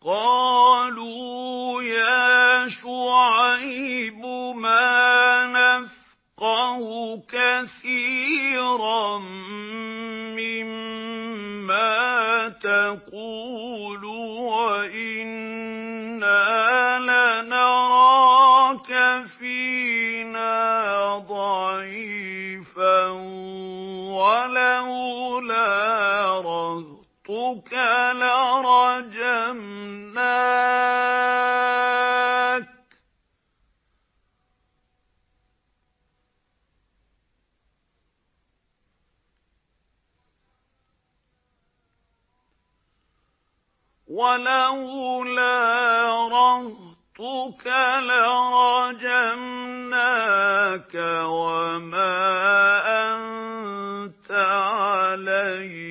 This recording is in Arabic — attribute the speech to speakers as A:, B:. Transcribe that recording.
A: قَالُوا يَا شُعَيْبُ مَا نَفْقَهُ كَثِيرًا مِّمَّا تَقُولُ وَإِنَّا لَنَرَاكَ فِينَا ضَعِيفًا وَلَوْلَا رَهْطُكَ لَرَجَمْنَاكَ ۖ وَمَا أَنتَ عَلَيْنَا